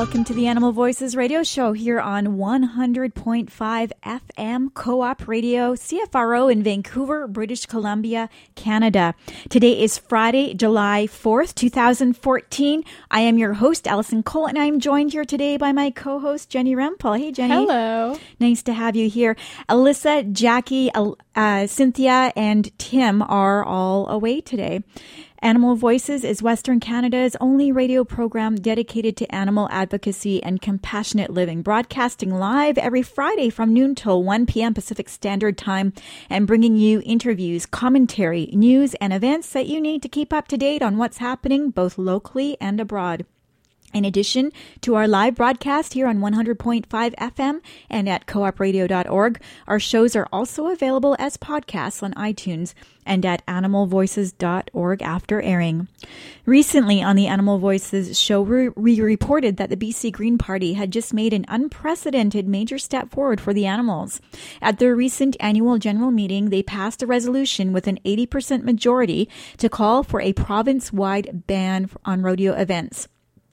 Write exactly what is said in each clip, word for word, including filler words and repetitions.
welcome to the Animal Voices radio show here on one hundred point five F M Co-op Radio, C F R O in Vancouver, British Columbia, Canada. Today is Friday, July fourth, twenty fourteen. I am your host, Allison Cole, and I'm joined here today by my co-host, Jenny Rempel. Hey, Jenny. Hello. Nice to have you here. Alyssa, Jackie, uh, Cynthia, and Tim are all away today. Animal Voices is Western Canada's only radio program dedicated to animal advocacy and compassionate living, broadcasting live every Friday from noon till one p.m. Pacific Standard Time and bringing you interviews, commentary, news, and events that you need to keep up to date on what's happening both locally and abroad. In addition to our live broadcast here on one hundred point five F M and at co op radio dot org, our shows are also available as podcasts on iTunes and at animal voices dot org after airing. Recently on the Animal Voices show, we reported that the B C Green Party had just made an unprecedented major step forward for the animals. At their recent annual general meeting, they passed a resolution with an eighty percent majority to call for a province-wide ban on rodeo events.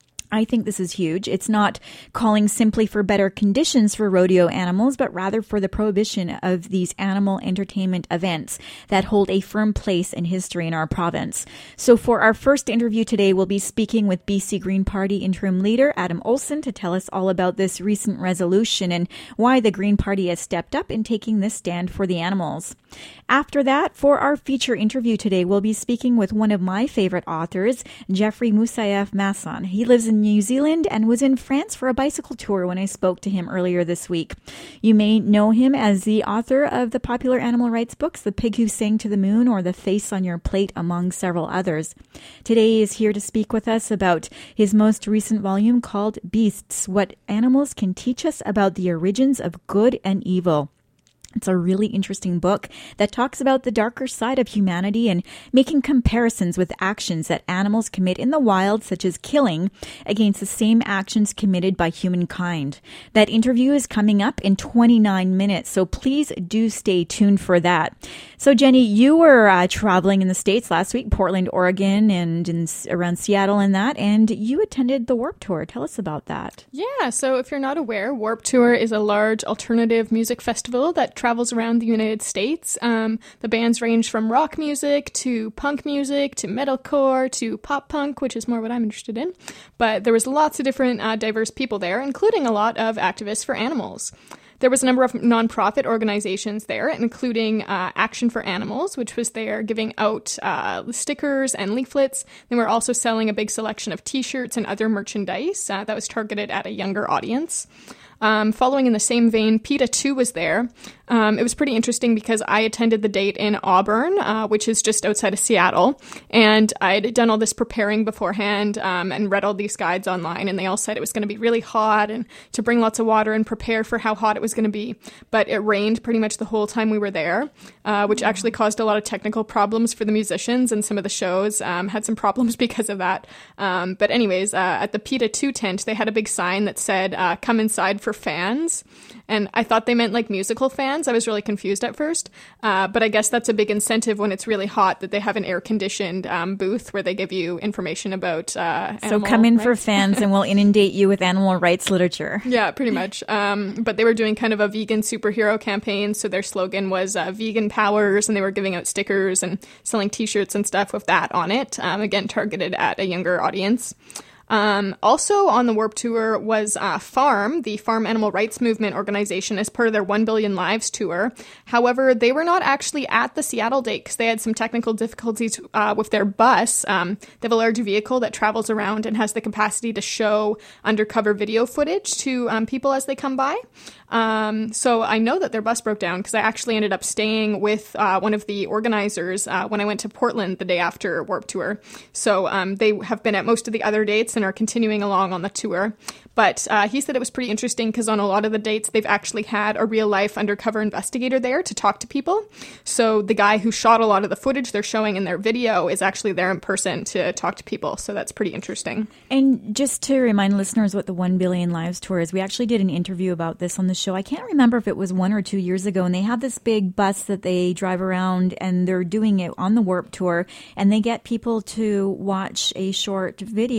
I think this is huge. It's not calling simply for better conditions for rodeo animals, but rather for the prohibition of these animal entertainment events that hold a firm place in history in our province. So for our first interview today, we'll be speaking with B C Green Party interim leader Adam Olsen to tell us all about this recent resolution and why the Green Party has stepped up in taking this stand for the animals. After that, for our feature interview today, we'll be speaking with one of my favorite authors, Jeffrey Moussaieff Masson. He lives in New Zealand and was in France for a bicycle tour when I spoke to him earlier this week. You may know him as the author of the popular animal rights books, The Pig Who Sang to the Moon or The Face on Your Plate, among several others. Today he is here to speak with us about his most recent volume called Beasts, What Animals Can Teach Us About the Origins of Good and Evil. It's a really interesting book that talks about the darker side of humanity and making comparisons with actions that animals commit in the wild, such as killing, against the same actions committed by humankind. That interview is coming up in twenty-nine minutes, so please do stay tuned for that. So, Jenny, you were uh, traveling in the States last week, Portland, Oregon, and in, around Seattle and that, and you attended the Warped Tour. Tell us about that. Yeah, so if you're not aware, Warped Tour is a large alternative music festival that travels around the United States. Um, the bands range from rock music to punk music to metalcore to pop punk, which is more what I'm interested in. But there was lots of different uh, diverse people there, including a lot of activists for animals. There was a number of nonprofit organizations there, including uh, Action for Animals, which was there giving out uh, stickers and leaflets. They were also selling a big selection of t-shirts and other merchandise uh, that was targeted at a younger audience. Um, following in the same vein, PETA two was there. Um, it was pretty interesting because I attended the date in Auburn, uh, which is just outside of Seattle, and I'd done all this preparing beforehand um, and read all these guides online, and they all said it was going to be really hot and to bring lots of water and prepare for how hot it was going to be. But it rained pretty much the whole time we were there, uh, which actually caused a lot of technical problems for the musicians, and some of the shows um, had some problems because of that. Um, but anyways, uh, at the PETA two tent, they had a big sign that said, uh, come inside for fans. And I thought they meant like musical fans. I was really confused at first. Uh, but I guess that's a big incentive when it's really hot that they have an air-conditioned um, booth where they give you information about uh, So come in rights. for fans and we'll inundate you with animal rights literature. Yeah, pretty much. Um, but they were doing kind of a vegan superhero campaign. So their slogan was uh, vegan powers, and they were giving out stickers and selling t-shirts and stuff with that on it. Um, again, targeted at a younger audience. Um, also on the Warped Tour was uh, Farm, the Farm Animal Rights Movement organization, as part of their one billion Lives tour. However, they were not actually at the Seattle date because they had some technical difficulties uh, with their bus. Um, they have a large vehicle that travels around and has the capacity to show undercover video footage to um, people as they come by. Um, so I know that their bus broke down because I actually ended up staying with uh, one of the organizers uh, when I went to Portland the day after Warped Tour. So um, they have been at most of the other dates and are continuing along on the tour. But uh, he said it was pretty interesting because on a lot of the dates, they've actually had a real-life undercover investigator there to talk to people. So the guy who shot a lot of the footage they're showing in their video is actually there in person to talk to people. So that's pretty interesting. And just to remind listeners what the one billion Lives tour is, we actually did an interview about this on the show. I can't remember if it was one or two years ago, and they have this big bus that they drive around, and they're doing it on the Warped Tour, and they get people to watch a short video and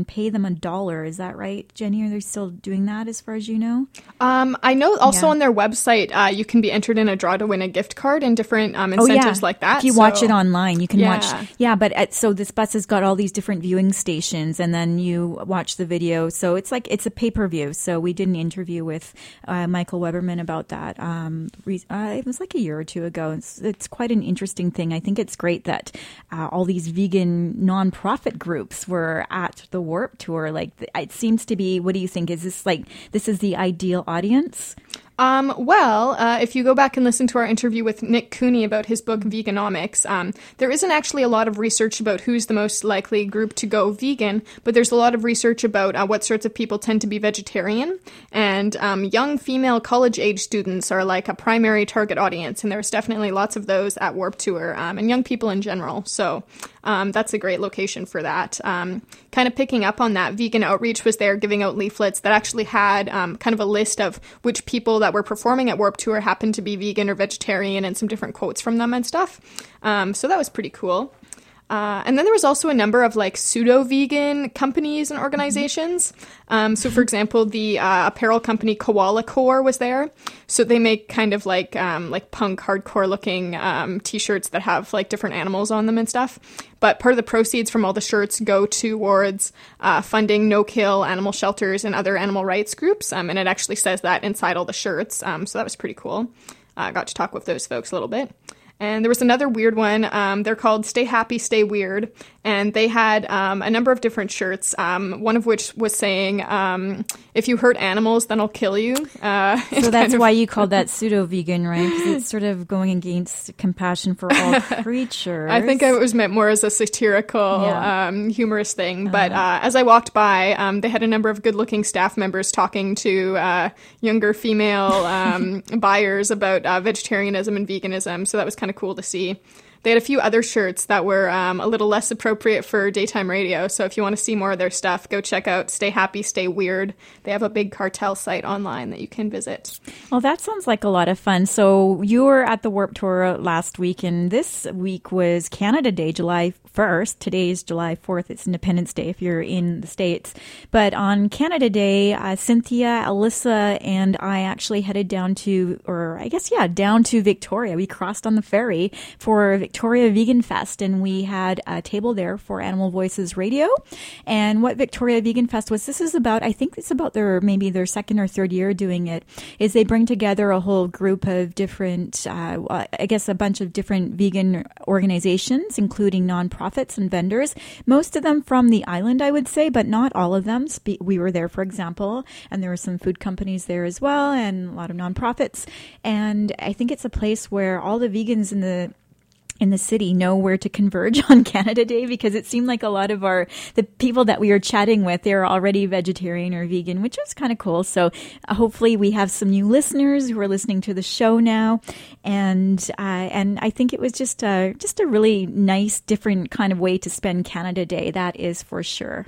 pay them a dollar. Is that right, Jenny? Are they still doing that as far as you know? Um, I know also Yeah. on their website, uh, you can be entered in a draw to win a gift card and different um, incentives oh, yeah. like that. If you so. watch it online, you can Yeah. watch. Yeah, but at, so this bus has got all these different viewing stations, and then you watch the video. So it's like it's a pay-per-view. So we did an interview with uh, Michael Weberman about that. Um, re- uh, it was like a year or two ago. It's, it's quite an interesting thing. I think it's great that uh, all these vegan nonprofit groups were at the Warped Tour. Like, it seems to be. What do you think? Is this like this is the ideal audience? Um, well, uh, if you go back and listen to our interview with Nick Cooney about his book Veganomics, um, there isn't actually a lot of research about who's the most likely group to go vegan, but there's a lot of research about uh, what sorts of people tend to be vegetarian. And um, young female college-age students are like a primary target audience, and there's definitely lots of those at Warped Tour, um, and young people in general. So um, that's a great location for that. Um, kind of picking up on that, Vegan Outreach was there giving out leaflets that actually had um, kind of a list of which people that were performing at Warped Tour happened to be vegan or vegetarian, and some different quotes from them and stuff. Um, so that was pretty cool. Uh, and then there was also a number of like pseudo-vegan companies and organizations. Um, so, for example, the uh, apparel company Koala Core was there. So they make kind of like um, like punk, hardcore-looking um, T-shirts that have like different animals on them and stuff. But part of the proceeds from all the shirts go towards uh, funding no-kill animal shelters and other animal rights groups. Um, and it actually says that inside all the shirts. Um, so that was pretty cool. I uh, got to talk with those folks a little bit. And there was another weird one. Um, they're called Stay Happy, Stay Weird. And they had um, a number of different shirts, um, one of which was saying, um, if you hurt animals, then I'll kill you. Uh, so that's of... why you called that pseudo-vegan, right? Because it's sort of going against compassion for all creatures. I think it was meant more as a satirical, yeah. um, humorous thing. Uh-huh. But uh, as I walked by, um, they had a number of good-looking staff members talking to uh, younger female um, buyers about uh, vegetarianism and veganism. So that was kind of cool to see. They had a few other shirts that were um, a little less appropriate for daytime radio. So if you want to see more of their stuff, go check out Stay Happy, Stay Weird. They have a big cartel site online that you can visit. Well, that sounds like a lot of fun. So you were at the Warped Tour last week, and this week was Canada Day, July first. Today is July fourth. It's Independence Day if you're in the States. But on Canada Day, uh, Cynthia, Alyssa, and I actually headed down to, or I guess, yeah, down to Victoria. We crossed on the ferry for Victoria Vegan Fest, and we had a table there for Animal Voices Radio. And what Victoria Vegan Fest was, this is about, I think it's about their, maybe their second or third year doing it, is they bring together a whole group of different, uh, I guess a bunch of different vegan organizations, including nonprofits and vendors, most of them from the island, I would say, but not all of them. We were there, for example, and there were some food companies there as well, and a lot of nonprofits. And I think it's a place where all the vegans in the in the city know where to converge on Canada Day, because it seemed like a lot of our, the people that we were chatting with, they're already vegetarian or vegan, which was kind of cool. So uh, hopefully we have some new listeners who are listening to the show now. And, uh, and I think it was just a, just a really nice, different kind of way to spend Canada Day. That is for sure.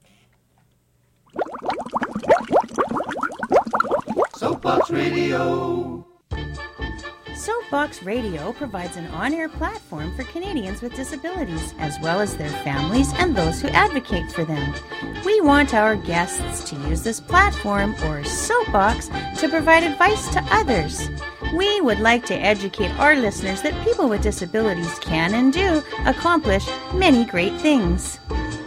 Soapbox Radio. Soapbox Radio provides an on-air platform for Canadians with disabilities, as well as their families and those who advocate for them. We want our guests to use this platform, or soapbox, to provide advice to others. We would like to educate our listeners that people with disabilities can and do accomplish many great things.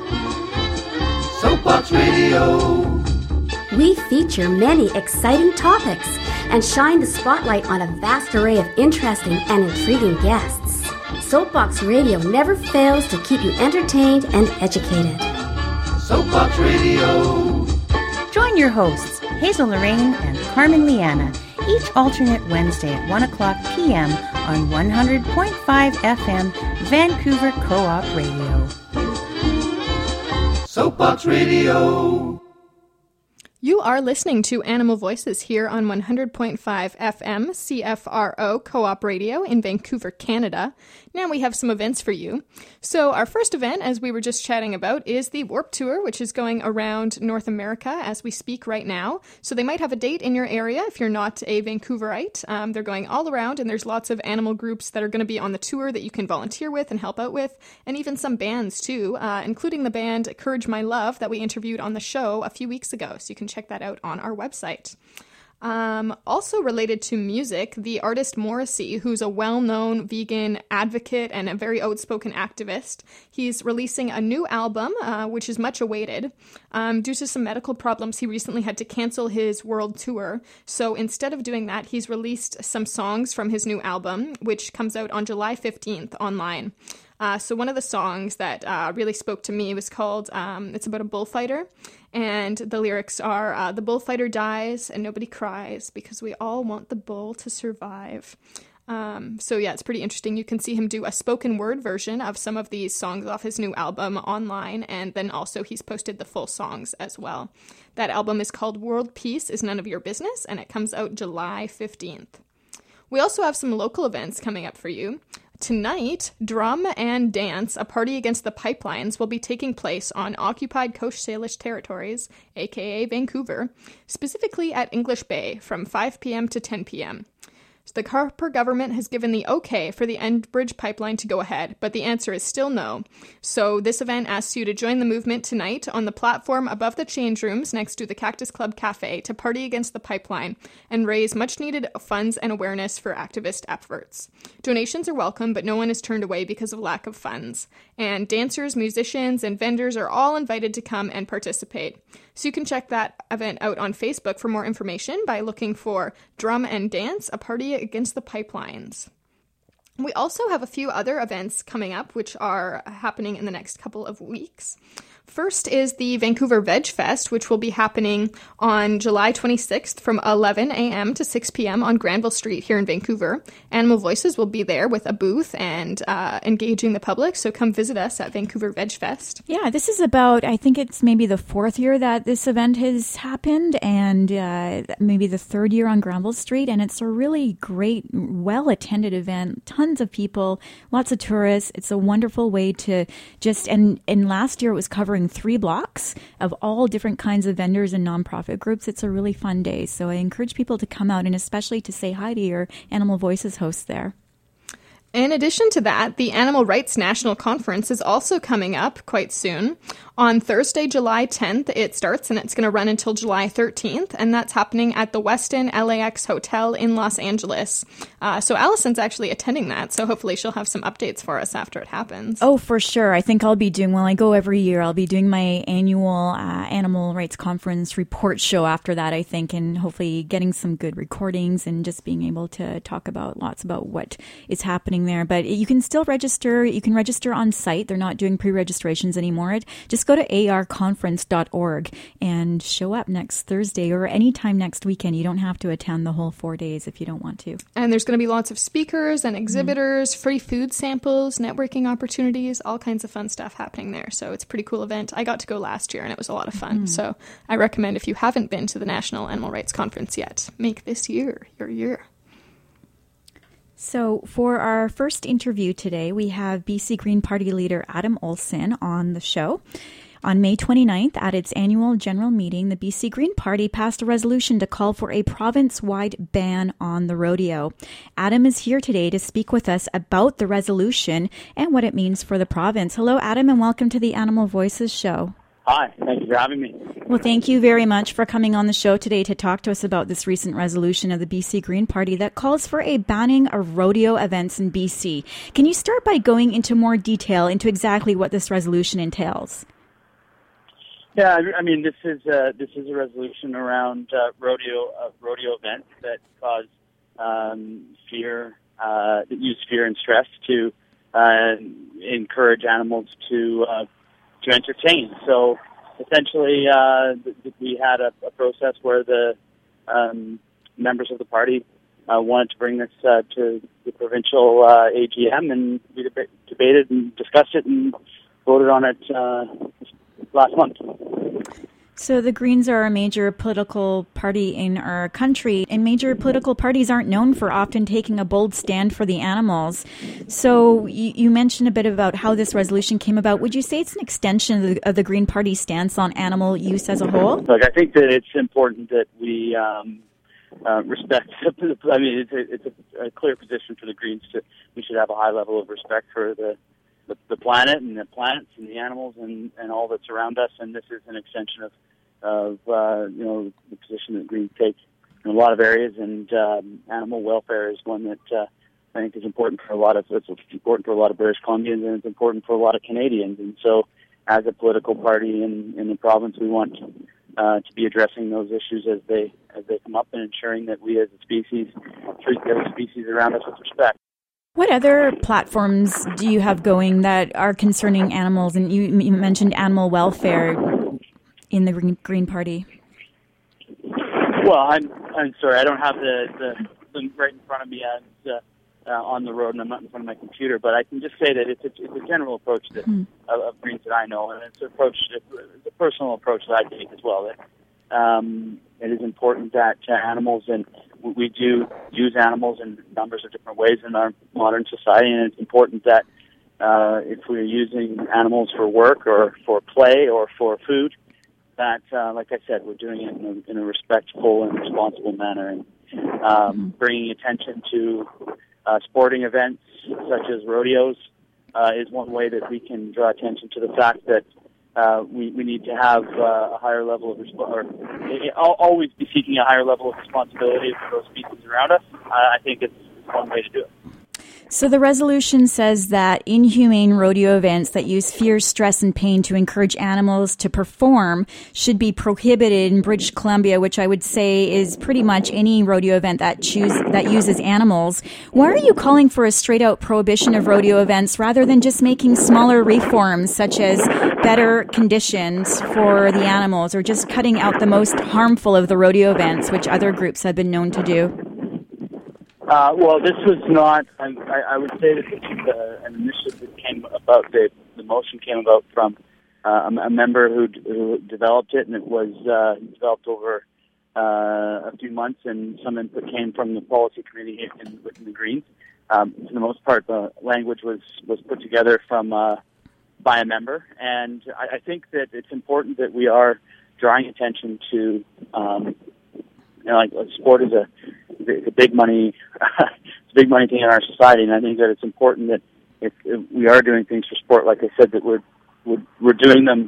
Soapbox Radio. We feature many exciting topics and shine the spotlight on a vast array of interesting and intriguing guests. Soapbox Radio never fails to keep you entertained and educated. Soapbox Radio. Join your hosts, Hazel Lorraine and Carmen Liana, each alternate Wednesday at one o'clock p.m. on one hundred point five F M Vancouver Co-op Radio. Soapbox Radio. You are listening to Animal Voices here on one hundred point five F M C F R O Co-op Radio in Vancouver, Canada. Now we have some events for you. So our first event, as we were just chatting about, is the Warp Tour, which is going around North America as we speak right now. So they might have a date in your area if you're not a Vancouverite. Um, they're going all around, and there's lots of animal groups that are going to be on the tour that you can volunteer with and help out with, and even some bands too, uh, including the band Courage My Love that we interviewed on the show a few weeks ago. So you can check that out on our website. Um, also related to music, the artist Morrissey, who's a well-known vegan advocate and a very outspoken activist, he's releasing a new album, uh, which is much awaited. Um, due to some medical problems, he recently had to cancel his world tour. So instead of doing that, he's released some songs from his new album, which comes out on July fifteenth online. Uh, so one of the songs that uh, really spoke to me was called, um, it's about a bullfighter, and the lyrics are, uh, the bullfighter dies and nobody cries because we all want the bull to survive. Um, so yeah, it's pretty interesting. You can see him do a spoken word version of some of these songs off his new album online, and then also he's posted the full songs as well. That album is called World Peace is None of Your Business, and it comes out July fifteenth. We also have some local events coming up for you. Tonight, Drum and Dance, a party against the pipelines, will be taking place on occupied Coast Salish territories, aka Vancouver, specifically at English Bay from five p.m. to ten p.m. The Harper government has given the okay for the Enbridge pipeline to go ahead, but the answer is still no. So this event asks you to join the movement tonight on the platform above the change rooms next to the Cactus Club Cafe to party against the pipeline and raise much-needed funds and awareness for activist efforts. Donations are welcome, but no one is turned away because of lack of funds. And dancers, musicians, and vendors are all invited to come and participate. So you can check that event out on Facebook for more information by looking for Drum and Dance, a party against the pipelines. We also have a few other events coming up, which are happening in the next couple of weeks. First is the Vancouver Veg Fest, which will be happening on July twenty-sixth from eleven a.m. to six p.m. on Granville Street here in Vancouver. Animal Voices will be there with a booth and uh, engaging the public, so come visit us at Vancouver Veg Fest. Yeah, this is about, I think it's maybe the fourth year that this event has happened, and uh, maybe the third year on Granville Street, and it's a really great, well-attended event. Tons of people, lots of tourists. It's a wonderful way to just, and, and last year it was covering three blocks of all different kinds of vendors and nonprofit groups. It's a really fun day. So I encourage people to come out and especially to say hi to your Animal Voices hosts there. In addition to that, the Animal Rights National Conference is also coming up quite soon. On Thursday, July tenth, it starts, and it's going to run until July thirteenth, and that's happening at the Westin L A X Hotel in Los Angeles. Uh, so Allison's actually attending that, so hopefully she'll have some updates for us after it happens. Oh, for sure. I think I'll be doing, well, I go every year. I'll be doing my annual uh, Animal Rights Conference report show after that, I think, and hopefully getting some good recordings and just being able to talk about lots about what is happening there. But you can still register. You can register on site. They're not doing pre-registrations anymore. Just go to a r conference dot org and show up next Thursday or anytime next weekend. You don't have to attend the whole four days if you don't want to. And there's going to be lots of speakers and exhibitors, mm-hmm. free food samples, networking opportunities, all kinds of fun stuff happening there. So it's a pretty cool event. I got to go last year and it was a lot of fun. Mm-hmm. So I recommend, if you haven't been to the National Animal Rights Conference yet, make this year your year. So for our first interview today, we have B C Green Party leader Adam Olsen on the show. On May twenty-ninth, at its annual general meeting, the B C Green Party passed a resolution to call for a province-wide ban on the rodeo. Adam is here today to speak with us about the resolution and what it means for the province. Hello, Adam, and welcome to the Animal Voices show. Hi, thank you for having me. Well, thank you very much for coming on the show today to talk to us about this recent resolution of the B C Green Party that calls for a banning of rodeo events in B C. Can you start by going into more detail into exactly what this resolution entails? Yeah, I mean, this is uh, this is a resolution around uh, rodeo uh, rodeo events that cause um, fear, uh, that use fear and stress to uh, encourage animals to uh, to entertain. So essentially, uh, we had a, a process where the um, members of the party uh, wanted to bring this uh, to the provincial uh, A G M, and we deb- debated and discussed it and voted on it uh, last month. So the Greens are a major political party in our country, and major political parties aren't known for often taking a bold stand for the animals. So you, you mentioned a bit about how this resolution came about. Would you say it's an extension of the, of the Green Party stance on animal use as a whole? Look, I think that it's important that we um, uh, respect. I mean, it's a, it's a, a clear position for the Greens to we should have a high level of respect for the. The, the planet and the plants and the animals and, and all that's around us, and this is an extension of, of uh, you know, the position that Greens take in a lot of areas, and um, animal welfare is one that uh, I think is important for a lot of it's important for a lot of British Columbians, and it's important for a lot of Canadians. And so, as a political party in, in the province, we want uh, to be addressing those issues as they as they come up, and ensuring that we as a species treat the other species around us with respect. What other platforms do you have going that are concerning animals? And you, you mentioned animal welfare in the Green, Green Party. Well, I'm I'm sorry, I don't have the, the, the right in front of me as uh, uh, on the road, and I'm not in front of my computer. But I can just say that it's a, it's a general approach that, hmm. of, of Greens that I know, and it's an approach, it's a personal approach that I take as well. That um, it is important that uh, animals and we do use animals in numbers of different ways in our modern society, and it's important that uh, if we're using animals for work or for play or for food, that, uh, like I said, we're doing it in a, in a respectful and responsible manner, and um, bringing attention to uh, sporting events such as rodeos uh, is one way that we can draw attention to the fact that Uh, we, we need to have uh, a higher level of resp- or uh, always be seeking a higher level of responsibility for those species around us. Uh, I think it's one way to do it. So the resolution says that inhumane rodeo events that use fear, stress, and pain to encourage animals to perform should be prohibited in British Columbia, which I would say is pretty much any rodeo event that choose that uses animals. Why are you calling for a straight-out prohibition of rodeo events rather than just making smaller reforms, such as better conditions for the animals, or just cutting out the most harmful of the rodeo events, which other groups have been known to do? Uh, well, this was not, I, I would say that this is uh, an initiative that came about, the, the motion came about from uh, a member who, who developed it, and it was uh, developed over uh, a few months, and some input came from the policy committee in, within the Greens. Um, for the most part, the language was, was put together from uh, by a member, and I, I think that it's important that we are drawing attention to, um, you know, like sport is a it's a big money, it's a big money thing in our society, and I think that it's important that if, if we are doing things for sport, like I said, that we're we're, we're doing them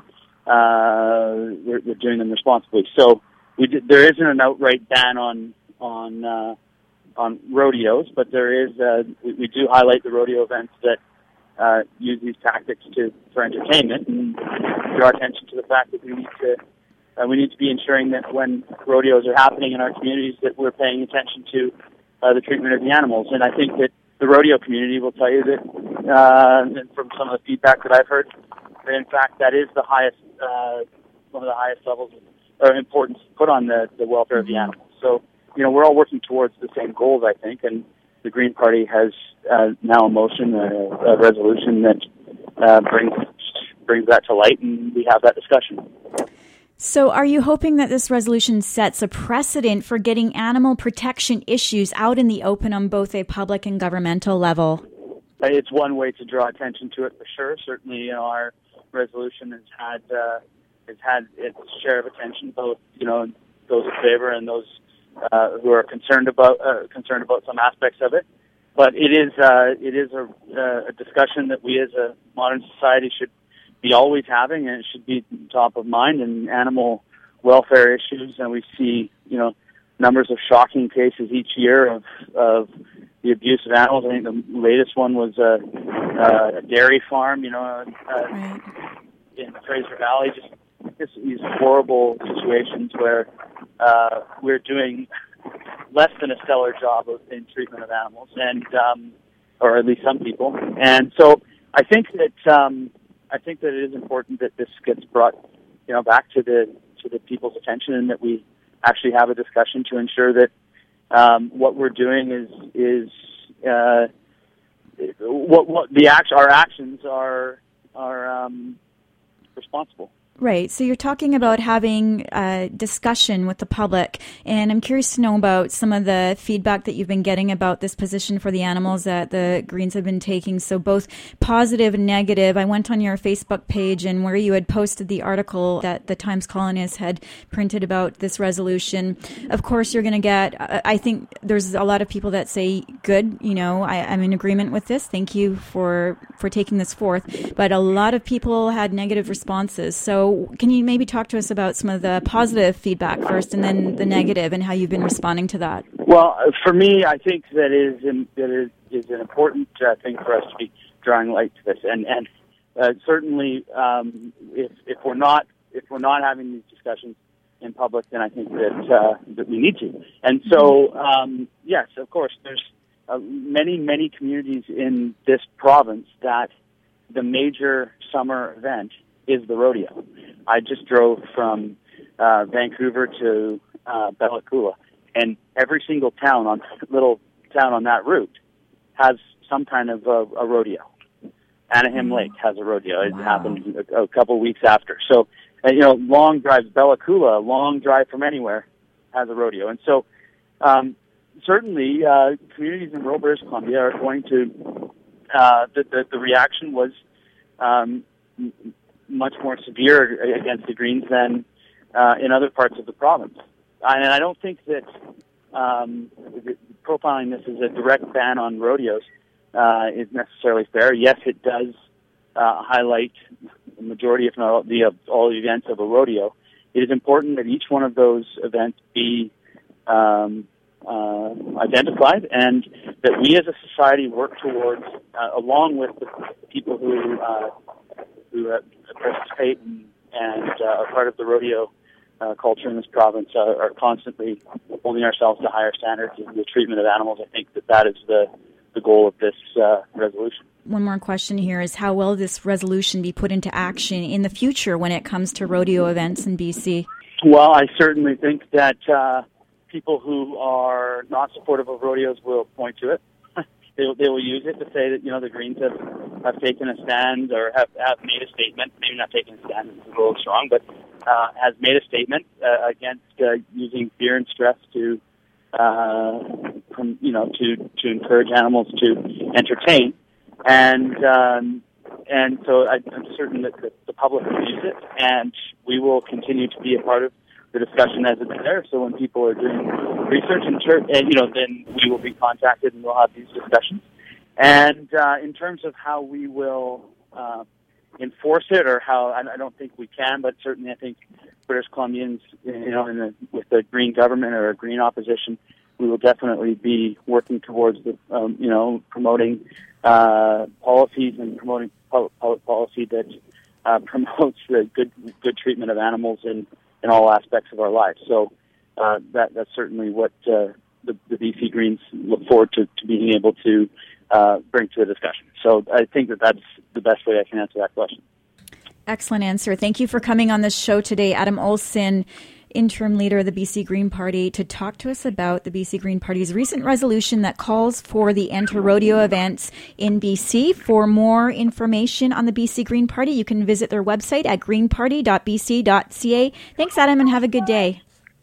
uh, we're, we're doing them responsibly. So we did, there isn't an outright ban on on uh, on rodeos, but there is uh, we, we do highlight the rodeo events that uh, use these tactics to for entertainment, and draw attention to the fact that we need to. Uh, we need to be ensuring that when rodeos are happening in our communities that we're paying attention to uh, the treatment of the animals. And I think that the rodeo community will tell you that, uh, and from some of the feedback that I've heard, that in fact that is the highest, uh, one of the highest levels of importance put on the, the welfare of the animals. So, you know, we're all working towards the same goals, I think, and the Green Party has uh, now a motion, a, a resolution that uh, brings brings that to light, and we have that discussion. So are you hoping that this resolution sets a precedent for getting animal protection issues out in the open on both a public and governmental level? It's one way to draw attention to it for sure. Certainly, you know, our resolution has had uh, has had its share of attention, both, you know, those in favor and those uh, who are concerned about uh, concerned about some aspects of it. But it is uh, it is a, uh, a discussion that we as a modern society should be always having, and it should be top of mind. And animal welfare issues, and we see, you know, numbers of shocking cases each year of of the abuse of animals. I think the latest one was a, a dairy farm, you know, uh, right. in the Fraser Valley. Just, just these horrible situations where uh, we're doing less than a stellar job of, in treatment of animals, and um, or at least some people. And so I think that. Um, I think that it is important that this gets brought, you know, back to the to the people's attention, and that we actually have a discussion to ensure that um, what we're doing is is uh, what what the act our actions are are um, responsible. Right. So you're talking about having a discussion with the public, and I'm curious to know about some of the feedback that you've been getting about this position for the animals that the Greens have been taking. So both positive and negative. I went on your Facebook page and where you had posted the article that the Times Colonist had printed about this resolution. Of course, you're going to get, I think there's a lot of people that say, good, you know, I, I'm in agreement with this. Thank you for, for taking this forth. But a lot of people had negative responses. So can you maybe talk to us about some of the positive feedback first and then the negative and how you've been responding to that? Well, for me, I think that is that is, is an important uh, thing for us to be drawing light to this. And and uh, certainly, um, if if we're not if we're not having these discussions in public, then I think that uh, that we need to. And so, um, yes, of course, there's uh, many many communities in this province that the major summer event is the rodeo. I just drove from uh, Vancouver to uh, Bella Coola, and every single town on little town on that route has some kind of a, a rodeo. Anaheim mm-hmm. Lake has a rodeo. It wow. happened a, a couple weeks after. So, uh, you know, long drives. Bella Coola, a long drive from anywhere, has a rodeo, and so um, certainly uh, communities in rural British Columbia are going to. Uh, the, the the reaction was. Um, much more severe against the Greens than uh, in other parts of the province. And I don't think that um, profiling this as a direct ban on rodeos uh, is necessarily fair. Yes, it does uh, highlight the majority, if not all the, uh, all the events of a rodeo. It is important that each one of those events be um, uh, identified and that we as a society work towards, uh, along with the people who uh, who uh, participate and, and uh, are part of the rodeo uh, culture in this province uh, are constantly holding ourselves to higher standards in the treatment of animals. I think that that is the, the goal of this uh, resolution. One more question here is how will this resolution be put into action in the future when it comes to rodeo events in B C? Well, I certainly think that uh, people who are not supportive of rodeos will point to it. They will, they will use it to say that, you know, the Greens have, have taken a stand or have, have made a statement, maybe not taken a stand, it's a little strong, but uh, has made a statement uh, against uh, using fear and stress to, uh, from, you know, to, to encourage animals to entertain. And um, and so I, I'm certain that the, the public will use it, and we will continue to be a part of the discussion as it's there. So when people are doing research and, and you know, then we will be contacted and we'll have these discussions. And uh, in terms of how we will uh, enforce it, or how I, I don't think we can, but certainly I think British Columbians, you know, in the, with the Green government or a Green opposition, we will definitely be working towards the, um, you know, promoting uh, policies and promoting public policy that uh, promotes the good good treatment of animals in. in all aspects of our lives. So uh, that that's certainly what uh, the, the B C Greens look forward to, to being able to uh, bring to the discussion. So I think that that's the best way I can answer that question. Excellent answer. Thank you for coming on this show today, Adam Olsen, interim leader of the B C Green Party, to talk to us about the B C Green Party's recent resolution that calls for the Enter Rodeo events in B C. For more information on the B C Green Party, you can visit their website at green party dot b c dot c a. Thanks, Adam, and have a good day.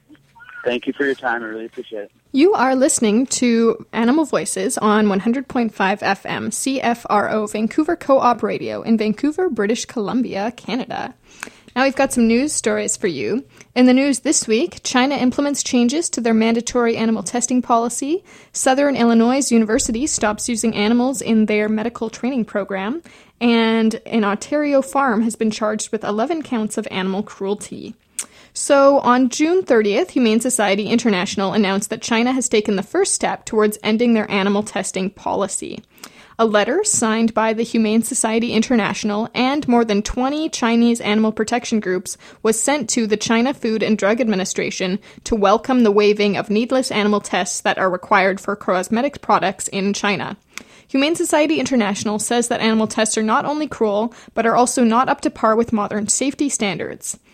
Thank you for your time. I really appreciate it. You are listening to Animal Voices on one hundred point five F M, C F R O, Vancouver Co-op Radio in Vancouver, British Columbia, Canada. Now we've got some news stories for you. In the news this week, China implements changes to their mandatory animal testing policy. Southern Illinois University stops using animals in their medical training program. And an Ontario farm has been charged with eleven counts of animal cruelty. So on June thirtieth, Humane Society International announced that China has taken the first step towards ending their animal testing policy. A letter signed by the Humane Society International and more than twenty Chinese animal protection groups was sent to the China Food and Drug Administration to welcome the waiving of needless animal tests that are required for cosmetic products in China. Humane Society International says that animal tests are not only cruel, but are also not up to par with modern safety standards.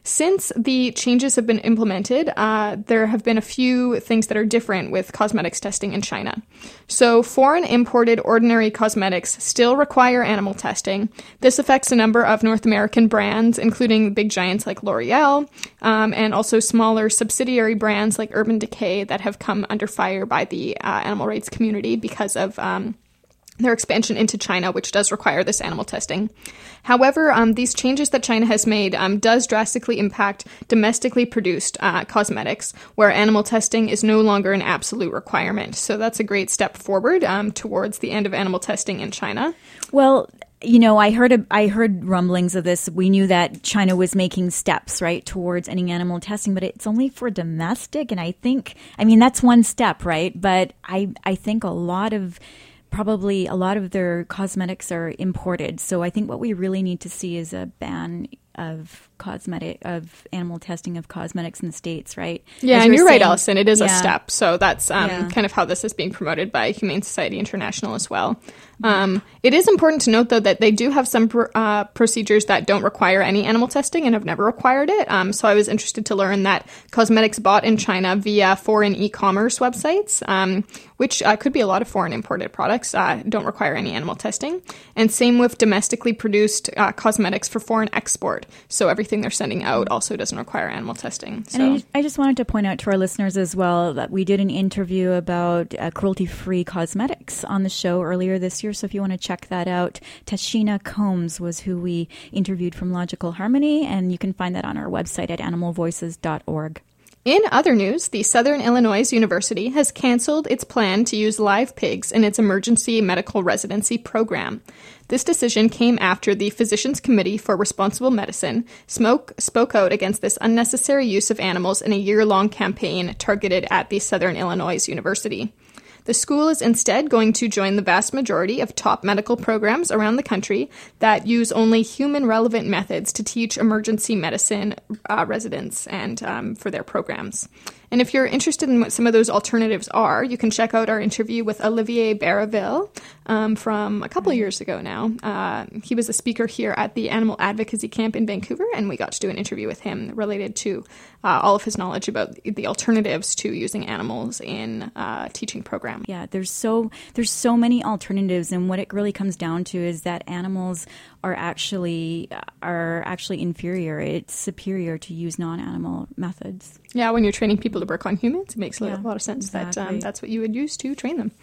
Since the changes have been implemented, uh, there have been a few things that are different with cosmetics testing in China. So foreign imported ordinary cosmetics still require animal testing. This affects a number of North American brands, including big giants like L'Oreal, um, and also smaller subsidiary brands like Urban Decay that have come under fire by the uh, animal rights community because of um, their expansion into China, which does require this animal testing. However, um, these changes that China has made um, does drastically impact domestically produced uh, cosmetics, where animal testing is no longer an absolute requirement. So that's a great step forward um, towards the end of animal testing in China. Well, you know, I heard a, I heard rumblings of this. We knew that China was making steps, right, towards ending animal testing, but it's only for domestic. And I think, I mean, that's one step, right? But I, I think a lot of Probably a lot of their cosmetics are imported. So I think what we really need to see is a ban of cosmetic of animal testing of cosmetics in the States, right? Yeah, As and you're you're saying, right, Alison. It is yeah. a step. So that's um, Yeah. kind of how this is being promoted by Humane Society International as well. Um, it is important to note, though, that they do have some pr- uh, procedures that don't require any animal testing and have never required it. Um, so I was interested to learn that cosmetics bought in China via foreign e-commerce websites, um, which uh, could be a lot of foreign imported products, uh, don't require any animal testing. And same with domestically produced uh, cosmetics for foreign export. So everything they're sending out also doesn't require animal testing. So. And I, I just wanted to point out to our listeners as well that we did an interview about uh, cruelty-free cosmetics on the show earlier this year. So if you want to check that out, Tashina Combs was who we interviewed from Logical Harmony, and you can find that on our website at animal voices dot org. In other news, the Southern Illinois University has canceled its plan to use live pigs in its emergency medical residency program. This decision came after the Physicians Committee for Responsible Medicine smoke, spoke out against this unnecessary use of animals in a year-long campaign targeted at the Southern Illinois University. The school is instead going to join the vast majority of top medical programs around the country that use only human-relevant methods to teach emergency medicine uh, residents and um, for their programs. And if you're interested in what some of those alternatives are, you can check out our interview with Olivier Barraville um, from a couple of years ago now. Uh, he was a speaker here at the Animal Advocacy Camp in Vancouver, and we got to do an interview with him related to uh, all of his knowledge about the alternatives to using animals in uh, teaching programs. Yeah, there's so there's so many alternatives, and what it really comes down to is that animals are actually are actually inferior. It's superior to use non-animal methods. Yeah, when you're training people to work on humans, it makes a Yeah, lot of sense exactly. that um, that's what you would use to train them.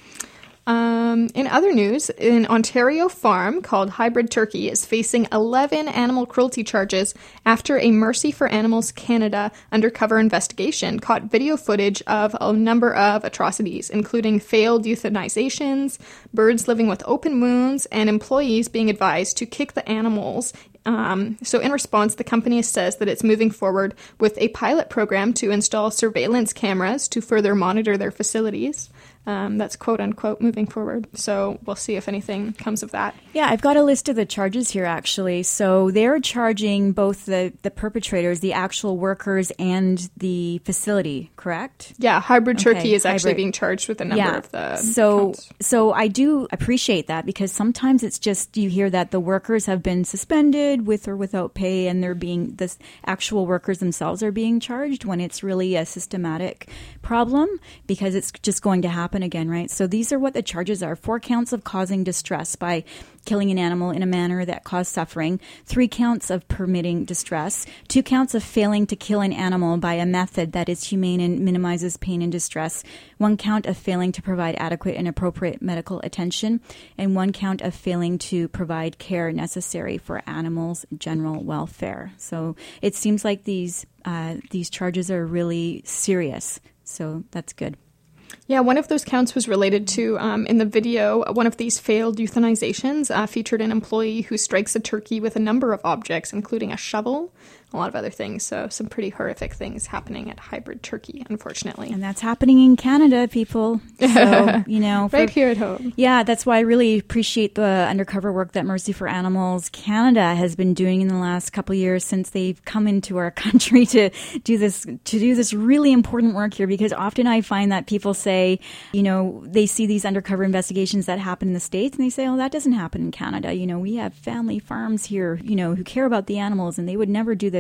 Um, in other news, an Ontario farm called Hybrid Turkey is facing eleven animal cruelty charges after a Mercy for Animals Canada undercover investigation caught video footage of a number of atrocities, including failed euthanizations, birds living with open wounds, and employees being advised to kick the animals. Um, so in response, the company says that it's moving forward with a pilot program to install surveillance cameras to further monitor their facilities. Um, that's quote unquote moving forward. So we'll see if anything comes of that. Yeah, I've got a list of the charges here, actually. So they're charging both the, the perpetrators, the actual workers, and the facility, correct? Yeah, Hybrid Okay, Turkey is actually hybrid. being charged with a number Yeah. of the so counts. so I do appreciate that, because sometimes it's just you hear that the workers have been suspended with or without pay, and they're being the actual workers themselves are being charged when it's really a systematic problem, because it's just going to happen again, right? So these are what the charges are: four counts of causing distress by killing an animal in a manner that caused suffering, three counts of permitting distress, two counts of failing to kill an animal by a method that is humane and minimizes pain and distress, one count of failing to provide adequate and appropriate medical attention, and one count of failing to provide care necessary for animals' general welfare. So it seems like these uh, these charges are really serious. So that's good. Yeah, one of those counts was related to, um, in the video, one of these failed euthanizations uh, featured an employee who strikes a turkey with a number of objects, including a shovel, a lot of other things. So some pretty horrific things happening at Hybrid Turkey, unfortunately. And that's happening in Canada, people. So, you know, for, Right here at home. Yeah, that's why I really appreciate the undercover work that Mercy for Animals Canada has been doing in the last couple of years since they've come into our country to do this to do this really important work here. Because often I find that people say, you know, they see these undercover investigations that happen in the States, and they say, oh, that doesn't happen in Canada. You know, we have family farms here, you know, who care about the animals, and they would never do this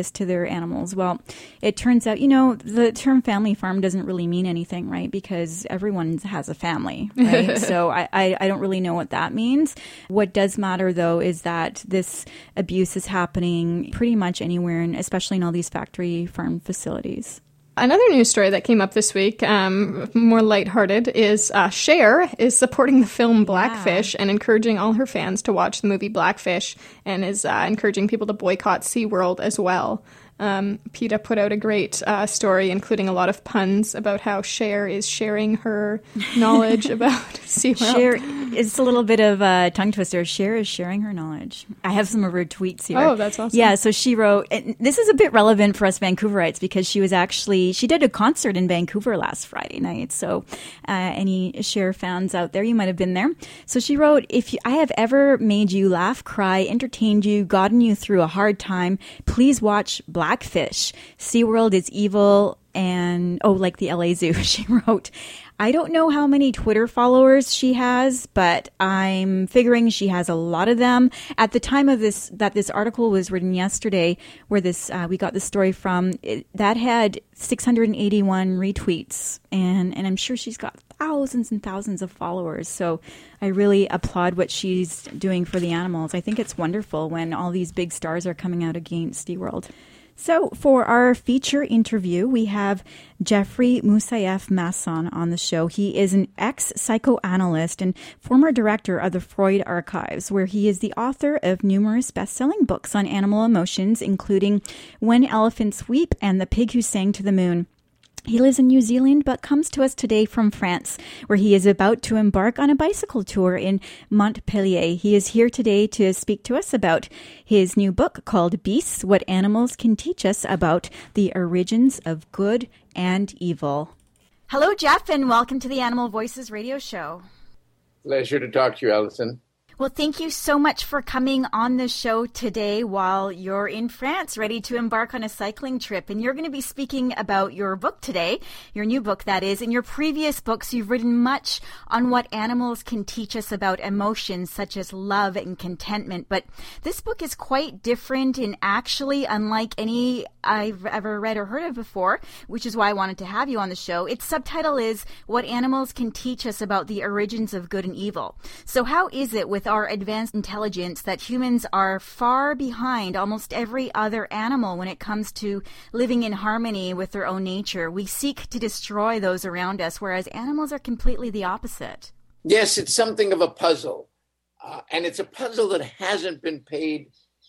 this to their animals. Well, it turns out, you know, the term family farm doesn't really mean anything, right? Because everyone has a family, right? So I, I, I don't really know what that means. What does matter, though, is that this abuse is happening pretty much anywhere, and especially in all these factory farm facilities. Another news story that came up this week, um, more lighthearted, is uh, Cher is supporting the film Blackfish yeah. and encouraging all her fans to watch the movie Blackfish, and is uh, encouraging people to boycott SeaWorld as well. Um, PETA put out a great uh, story, including a lot of puns about how Cher is sharing her knowledge about SeaWorld. Cher, it's a little bit of a tongue twister. Cher is sharing her knowledge. I have some of her tweets here. Oh, that's awesome. Yeah, so she wrote, and this is a bit relevant for us Vancouverites because she was actually, she did a concert in Vancouver last Friday night. So uh, any Cher fans out there, you might have been there. So she wrote, if you, I have ever made you laugh, cry, entertained you, gotten you through a hard time, please watch Black Blackfish. SeaWorld is evil and, oh, like the L A Zoo, she wrote. I don't know how many Twitter followers she has, but I'm figuring she has a lot of them. At the time of this, that this article was written yesterday, where this uh, we got the story from, it, that had six hundred eighty-one retweets, and and I'm sure she's got thousands and thousands of followers. So I really applaud what she's doing for the animals. I think it's wonderful when all these big stars are coming out against SeaWorld. So for our feature interview, we have Jeffrey Moussaieff Masson on the show. He is an ex-psychoanalyst and former director of the Freud Archives, where he is the author of numerous best-selling books on animal emotions, including When Elephants Weep and The Pig Who Sang to the Moon. He lives in New Zealand, but comes to us today from France, where he is about to embark on a bicycle tour in Montpellier. He is here today to speak to us about his new book called Beasts, What Animals Can Teach Us About the Origins of Good and Evil. Hello, Jeff, and welcome to the Animal Voices radio show. Pleasure to talk to you, Allison. Well, thank you so much for coming on the show today while you're in France, ready to embark on a cycling trip. And you're going to be speaking about your book today, your new book, that is. In your previous books, you've written much on what animals can teach us about emotions, such as love and contentment. But this book is quite different and actually unlike any I've ever read or heard of before, which is why I wanted to have you on the show. Its subtitle is What Animals Can Teach Us About the Origins of Good and Evil. So how is it with our advanced intelligence that humans are far behind almost every other animal when it comes to living in harmony with their own nature? We seek to destroy those around us, whereas animals are completely the opposite. Yes, it's something of a puzzle. Uh, and it's a puzzle that hasn't been paid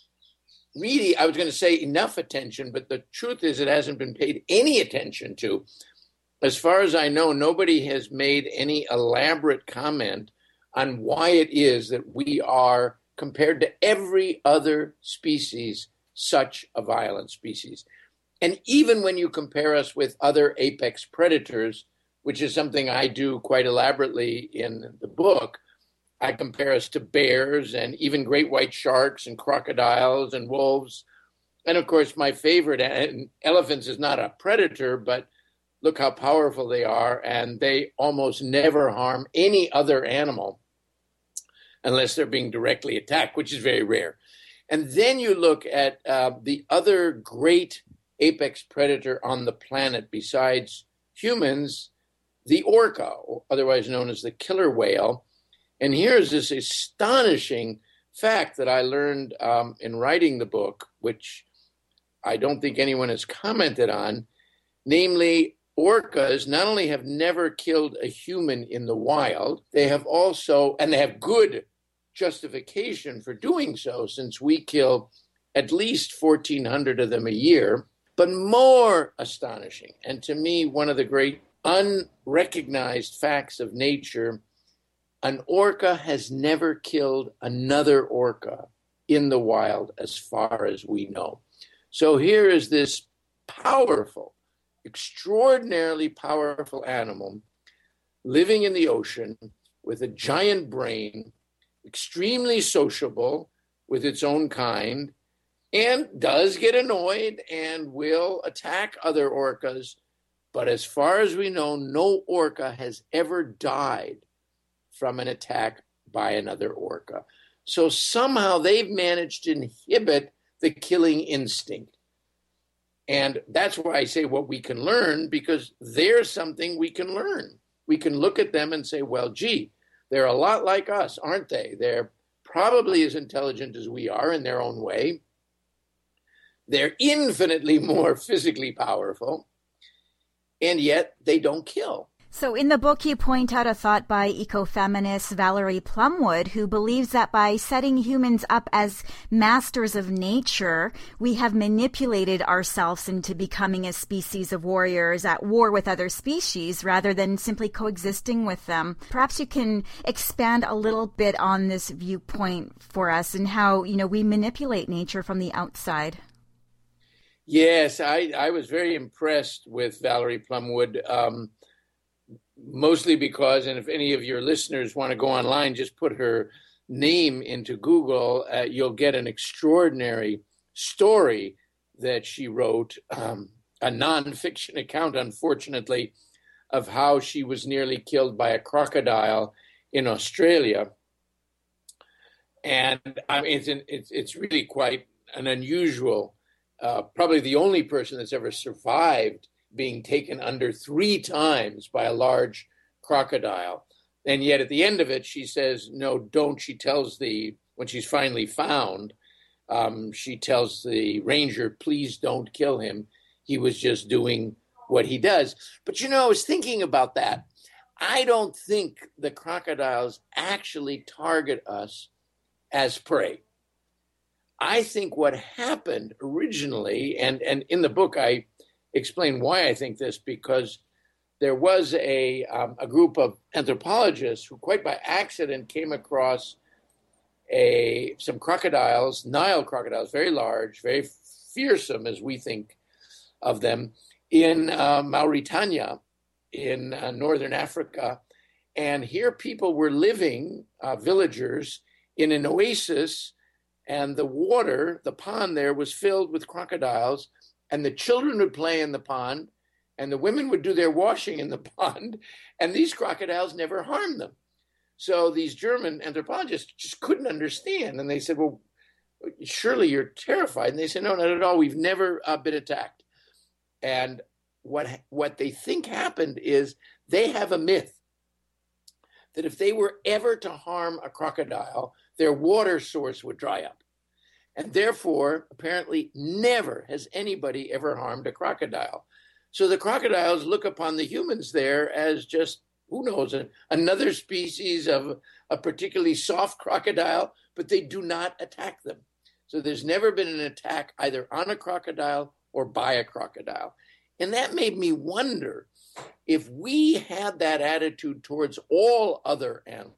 really, I was going to say enough attention, but the truth is it hasn't been paid any attention to. As far as I know, nobody has made any elaborate comment on why it is that we are, compared to every other species, such a violent species. And even when you compare us with other apex predators, which is something I do quite elaborately in the book, I compare us to bears and even great white sharks and crocodiles and wolves. And of course, my favorite, and elephants is not a predator, but look how powerful they are. And they almost never harm any other animal unless they're being directly attacked, which is very rare. And then you look at uh, the other great apex predator on the planet besides humans, the orca, otherwise known as the killer whale. And here's this astonishing fact that I learned um, in writing the book, which I don't think anyone has commented on, namely orcas not only have never killed a human in the wild, they have also, and they have good justification for doing so, since we kill at least fourteen hundred of them a year. But more astonishing, and to me, one of the great unrecognized facts of nature, an orca has never killed another orca in the wild as far as we know. So here is this powerful, extraordinarily powerful animal living in the ocean with a giant brain, extremely sociable with its own kind, and does get annoyed and will attack other orcas. But as far as we know, no orca has ever died from an attack by another orca. So somehow they've managed to inhibit the killing instinct. And that's why I say what we can learn, because there's something we can learn. We can look at them and say, well, gee, they're a lot like us, aren't they? They're probably as intelligent as we are in their own way. They're infinitely more physically powerful, and yet they don't kill. So in the book, you point out a thought by ecofeminist Valerie Plumwood, who believes that by setting humans up as masters of nature, we have manipulated ourselves into becoming a species of warriors at war with other species rather than simply coexisting with them. Perhaps you can expand a little bit on this viewpoint for us and how, you know, we manipulate nature from the outside. Yes, I, I was very impressed with Valerie Plumwood. Um, Mostly because, and if any of your listeners want to go online, just put her name into Google, uh, you'll get an extraordinary story that she wrote, um, a nonfiction account, unfortunately, of how she was nearly killed by a crocodile in Australia. And I mean, it's, an, it's, it's really quite an unusual, uh, probably the only person that's ever survived being taken under three times by a large crocodile. And yet at the end of it, she says, no, don't. She tells the, when she's finally found, um, she tells the ranger, please don't kill him. He was just doing what he does. But, you know, I was thinking about that. I don't think the crocodiles actually target us as prey. I think what happened originally, and, and in the book, I explain why I think this, because there was a um, a group of anthropologists who quite by accident came across a some crocodiles, Nile crocodiles, very large, very fearsome as we think of them, in uh, Mauritania, in uh, northern Africa. And here people were living, uh, villagers, in an oasis, and the water, the pond there, was filled with crocodiles. And the children would play in the pond, and the women would do their washing in the pond, and these crocodiles never harmed them. So these German anthropologists just couldn't understand. And they said, well, surely you're terrified. And they said, no, not at all. We've never uh, been attacked. And what, what they think happened is they have a myth that if they were ever to harm a crocodile, their water source would dry up. And therefore, apparently, never has anybody ever harmed a crocodile. So the crocodiles look upon the humans there as just, who knows, a, another species of a particularly soft crocodile, but they do not attack them. So there's never been an attack either on a crocodile or by a crocodile. And that made me wonder if we had that attitude towards all other animals,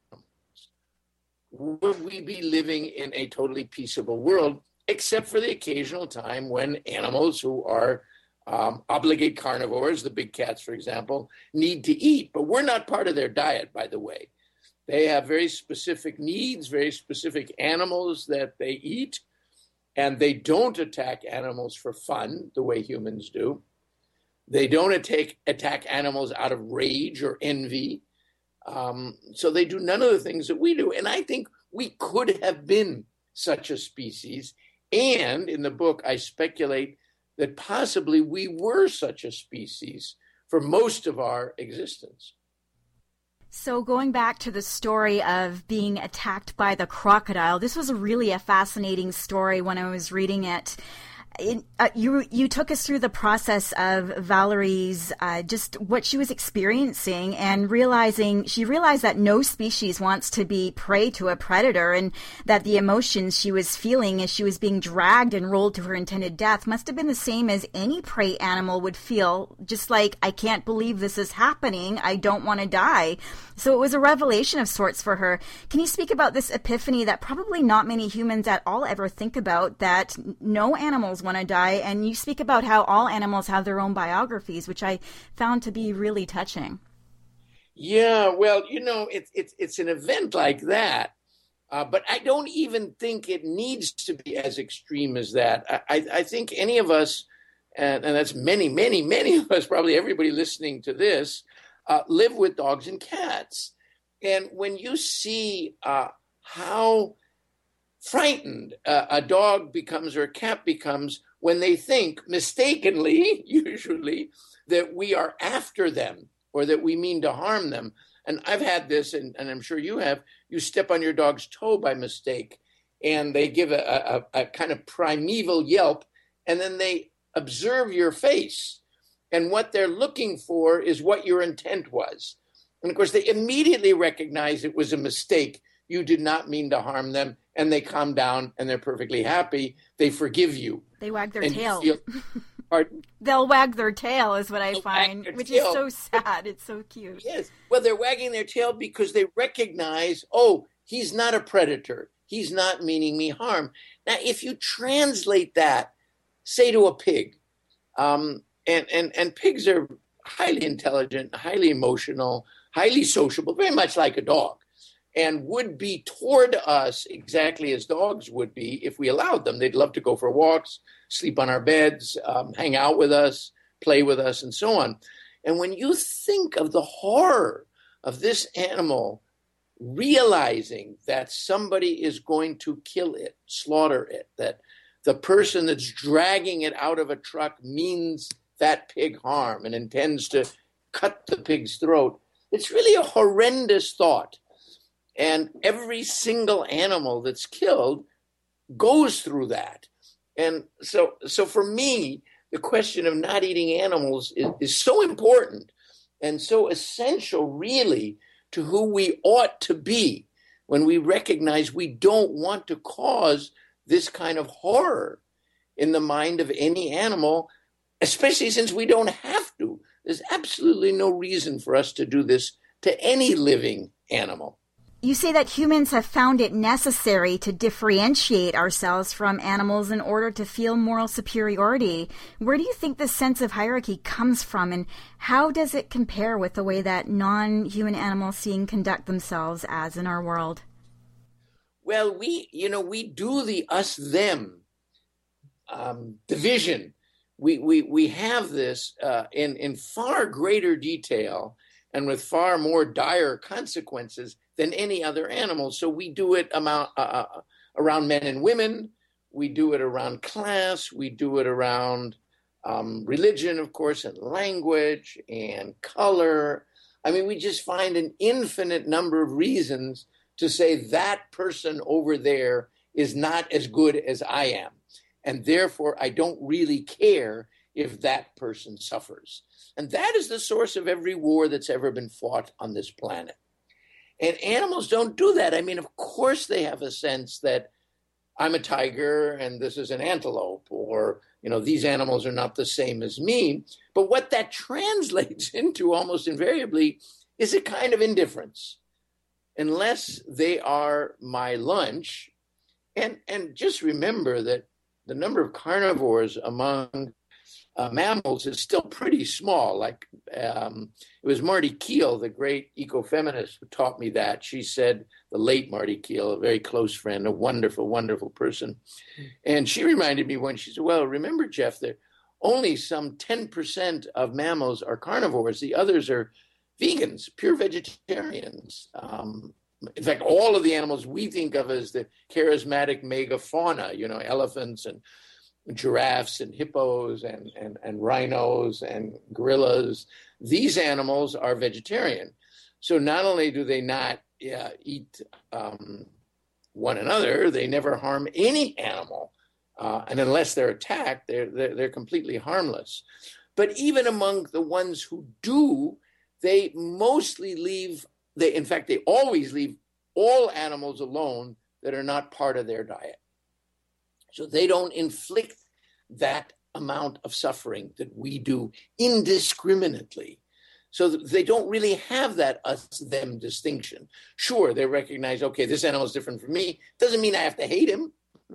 would we be living in a totally peaceable world, except for the occasional time when animals who are um, obligate carnivores, the big cats, for example, need to eat. But we're not part of their diet, by the way. They have very specific needs, very specific animals that they eat, and they don't attack animals for fun the way humans do. They don't attack, attack animals out of rage or envy. Um, so they do none of the things that we do. And I think we could have been such a species. And in the book, I speculate that possibly we were such a species for most of our existence. So going back to the story of being attacked by the crocodile, this was really a fascinating story when I was reading it. It, uh, you you took us through the process of Valerie's uh, just what she was experiencing and realizing she realized that no species wants to be prey to a predator, and that the emotions she was feeling as she was being dragged and rolled to her intended death must have been the same as any prey animal would feel, just like, I can't believe this is happening, I don't want to die. So it was a revelation of sorts for her. Can you speak about this epiphany that probably not many humans at all ever think about, that no animals want to die, and you speak about how all animals have their own biographies, which I found to be really touching. Yeah, well, you know, it's it's it's an event like that, uh, but I don't even think it needs to be as extreme as that. I, I think any of us, and, and that's many, many, many of us, probably everybody listening to this, uh, live with dogs and cats, and when you see uh, how frightened uh, a dog becomes or a cat becomes when they think, mistakenly, usually, that we are after them or that we mean to harm them. And I've had this, and, and I'm sure you have. You step on your dog's toe by mistake, and they give a, a, a kind of primeval yelp, and then they observe your face. And what they're looking for is what your intent was. And of course, they immediately recognize it was a mistake. You did not mean to harm them, and they calm down, and they're perfectly happy. They forgive you. They wag their and tail. Feel, pardon? They'll wag their tail is what I They'll find, which tail. is so sad. It's so cute. Yes. Well, they're wagging their tail because they recognize, oh, he's not a predator. He's not meaning me harm. Now, if you translate that, say to a pig, um, and, and, and pigs are highly intelligent, highly emotional, highly sociable, very much like a dog, and would be toward us exactly as dogs would be if we allowed them. They'd love to go for walks, sleep on our beds, um, hang out with us, play with us, and so on. And when you think of the horror of this animal realizing that somebody is going to kill it, slaughter it, that the person that's dragging it out of a truck means that pig harm and intends to cut the pig's throat, it's really a horrendous thought. And every single animal that's killed goes through that. And so so for me, the question of not eating animals is, is so important and so essential, really, to who we ought to be when we recognize we don't want to cause this kind of horror in the mind of any animal, especially since we don't have to. There's absolutely no reason for us to do this to any living animal. You say that humans have found it necessary to differentiate ourselves from animals in order to feel moral superiority. Where do you think this sense of hierarchy comes from, and how does it compare with the way that non-human animals see and conduct themselves as in our world? Well, we, you know, we do the us-them um, division. We, we, we have this uh, in, in far greater detail and with far more dire consequences than any other animal. So we do it amount, uh, around men and women. We do it around class. We do it around um, religion, of course, and language and color. I mean, we just find an infinite number of reasons to say that person over there is not as good as I am. And therefore, I don't really care if that person suffers. And that is the source of every war that's ever been fought on this planet. And animals don't do that. I mean, of course they have a sense that I'm a tiger and this is an antelope, or, you know, these animals are not the same as me. But what that translates into almost invariably is a kind of indifference. Unless they are my lunch. And, and just remember that the number of carnivores among Uh, mammals is still pretty small. Like um, it was Marty Keel, the great ecofeminist, who taught me that. She said, the late Marty Keel, a very close friend, a wonderful, wonderful person. And she reminded me when she said, well, remember, Jeff, that only some ten percent of mammals are carnivores. The others are vegans, pure vegetarians. Um, in fact, all of the animals we think of as the charismatic megafauna, you know, elephants and giraffes and hippos and, and, and rhinos and gorillas, these animals are vegetarian. So not only do they not uh, eat um, one another, they never harm any animal. Uh, and unless they're attacked, they're, they're, they're completely harmless. But even among the ones who do, they mostly leave, they, in fact, they always leave all animals alone that are not part of their diet. So they don't inflict that amount of suffering that we do indiscriminately. So they don't really have that us-them distinction. Sure, they recognize, okay, this animal is different from me. Doesn't mean I have to hate him.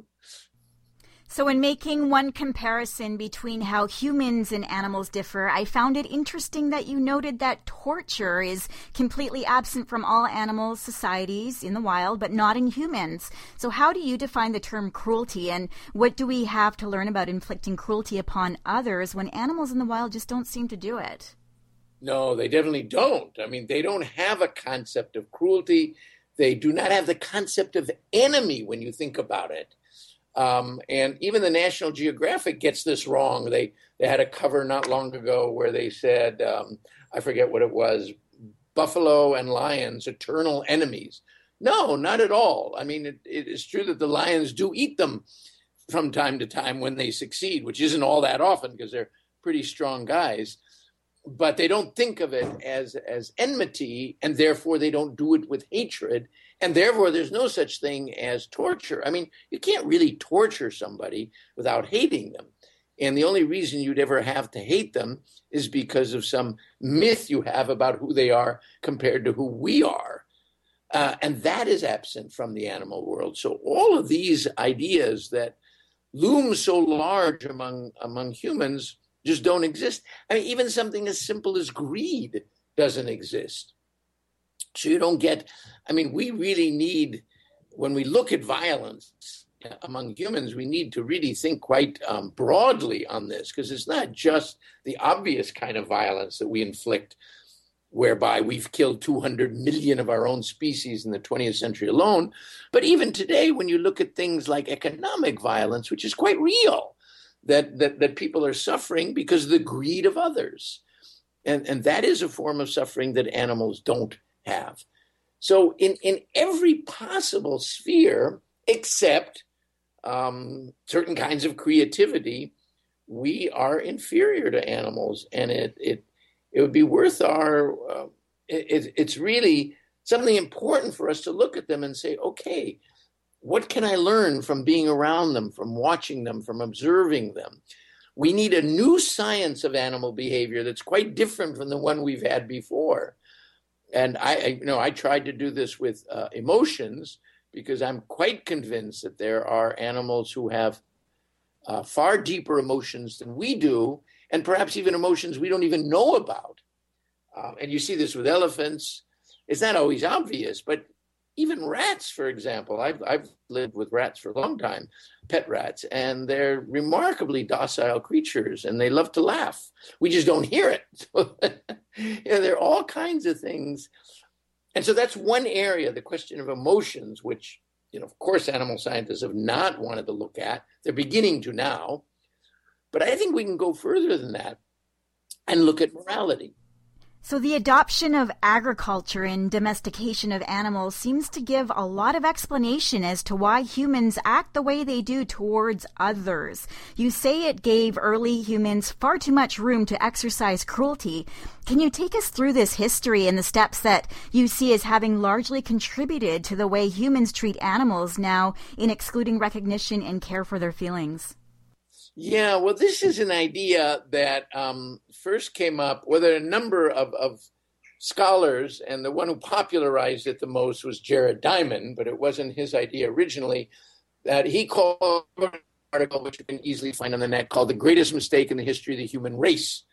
So in making one comparison between how humans and animals differ, I found it interesting that you noted that torture is completely absent from all animal societies in the wild, but not in humans. So how do you define the term cruelty, and what do we have to learn about inflicting cruelty upon others when animals in the wild just don't seem to do it? No, they definitely don't. I mean, they don't have a concept of cruelty. They do not have the concept of enemy when you think about it. Um, and even the National Geographic gets this wrong. They they had a cover not long ago where they said, um, I forget what it was, buffalo and lions, eternal enemies. No, not at all. I mean, it, it is true that the lions do eat them from time to time when they succeed, which isn't all that often because they're pretty strong guys. But they don't think of it as, as enmity, and therefore they don't do it with hatred. And therefore there's no such thing as torture. I mean, you can't really torture somebody without hating them. And the only reason you'd ever have to hate them is because of some myth you have about who they are compared to who we are. Uh, and that is absent from the animal world. So all of these ideas that loom so large among, among humans just don't exist. I mean, even something as simple as greed doesn't exist. So you don't get, I mean, we really need, when we look at violence among humans, we need to really think quite um, broadly on this, because it's not just the obvious kind of violence that we inflict, whereby we've killed two hundred million of our own species in the twentieth century alone. But even today, when you look at things like economic violence, which is quite real, that that, that people are suffering because of the greed of others. And, and that is a form of suffering that animals don't have. So in, in every possible sphere, except um, certain kinds of creativity, we are inferior to animals. And it it it would be worth our, uh, it, it's really something important for us to look at them and say, okay, what can I learn from being around them, from watching them, from observing them? We need a new science of animal behavior that's quite different from the one we've had before. And I, I you know, I tried to do this with uh, emotions, because I'm quite convinced that there are animals who have uh, far deeper emotions than we do, and perhaps even emotions we don't even know about. Um, and you see this with elephants. It's not always obvious, but even rats, for example. I've, I've lived with rats for a long time, pet rats, and they're remarkably docile creatures, and they love to laugh. We just don't hear it. So, you know, there are all kinds of things. And so that's one area, the question of emotions, which, you know, of course, animal scientists have not wanted to look at. They're beginning to now. But I think we can go further than that and look at morality. So the adoption of agriculture and domestication of animals seems to give a lot of explanation as to why humans act the way they do towards others. You say it gave early humans far too much room to exercise cruelty. Can you take us through this history and the steps that you see as having largely contributed to the way humans treat animals now in excluding recognition and care for their feelings? Yeah, well, this is an idea that um, first came up with a number of, of scholars, and the one who popularized it the most was Jared Diamond, but it wasn't his idea originally, that he called an article, which you can easily find on the net, called The Greatest Mistake in the History of the Human Race.